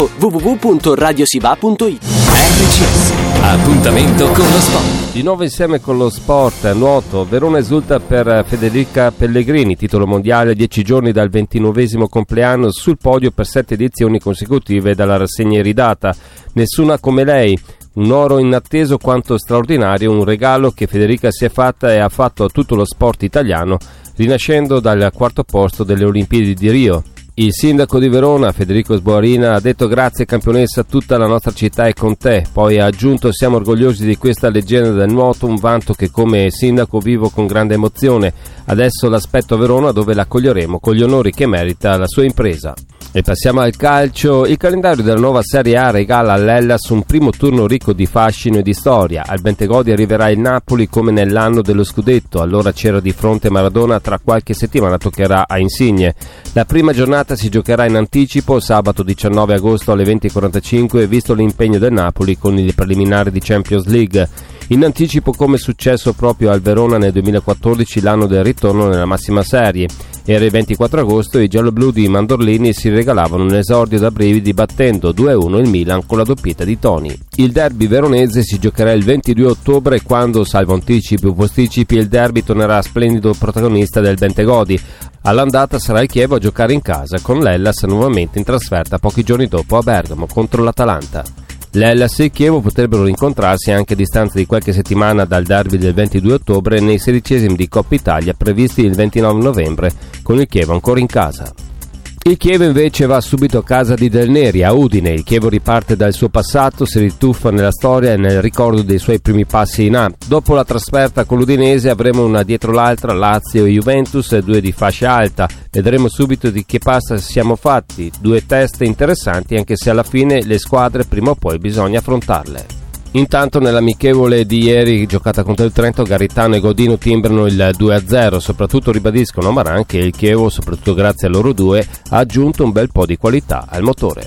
www.radiosiva.it. RCS, appuntamento con lo sport. Di nuovo insieme con lo sport, nuoto. Verona esulta per Federica Pellegrini, titolo mondiale 10 giorni dal 29esimo compleanno, sul podio per 7 edizioni consecutive dalla rassegna iridata. Nessuna come lei. Un oro inatteso quanto straordinario, un regalo che Federica si è fatta e ha fatto a tutto lo sport italiano, rinascendo dal quarto posto delle Olimpiadi di Rio. Il sindaco di Verona, Federico Sboarina, ha detto: grazie campionessa, tutta la nostra città è con te. Poi ha aggiunto: siamo orgogliosi di questa leggenda del nuoto, un vanto che come sindaco vivo con grande emozione. Adesso l'aspetto a Verona, dove l'accoglieremo con gli onori che merita la sua impresa. E passiamo al calcio. Il calendario della nuova Serie A regala all'Hellas un primo turno ricco di fascino e di storia. Al Bentegodi arriverà il Napoli come nell'anno dello scudetto. Allora c'era di fronte Maradona, tra qualche settimana toccherà a Insigne. La prima giornata si giocherà in anticipo sabato 19 agosto alle 20:45, visto l'impegno del Napoli con il preliminare di Champions League. In anticipo come è successo proprio al Verona nel 2014, l'anno del ritorno nella massima serie. Era il 24 agosto e i gialloblu di Mandorlini si regalavano un esordio da brividi battendo 2-1 il Milan con la doppietta di Toni. Il derby veronese si giocherà il 22 ottobre quando, salvo anticipi o posticipi, il derby tornerà splendido protagonista del Bentegodi. All'andata sarà il Chievo a giocare in casa, con l'Hellas nuovamente in trasferta pochi giorni dopo a Bergamo contro l'Atalanta. L'Hellas e il Chievo potrebbero rincontrarsi anche a distanza di qualche settimana dal derby del 22 ottobre nei 16esimi di Coppa Italia previsti il 29 novembre, con il Chievo ancora in casa. Il Chievo invece va subito a casa di Del Neri, a Udine. Il Chievo riparte dal suo passato, si rituffa nella storia e nel ricordo dei suoi primi passi in A. Dopo la trasferta con l'Udinese avremo una dietro l'altra Lazio e Juventus, due di fascia alta. Vedremo subito di che pasta siamo fatti, due teste interessanti anche se alla fine le squadre prima o poi bisogna affrontarle. Intanto nell'amichevole di ieri giocata contro il Trento, Garitano e Godino timbrano il 2-0, soprattutto ribadiscono Maran che il Chievo, soprattutto grazie a loro due, ha aggiunto un bel po' di qualità al motore.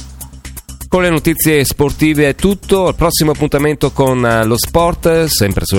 Con le notizie sportive è tutto, al prossimo appuntamento con lo sport, sempre su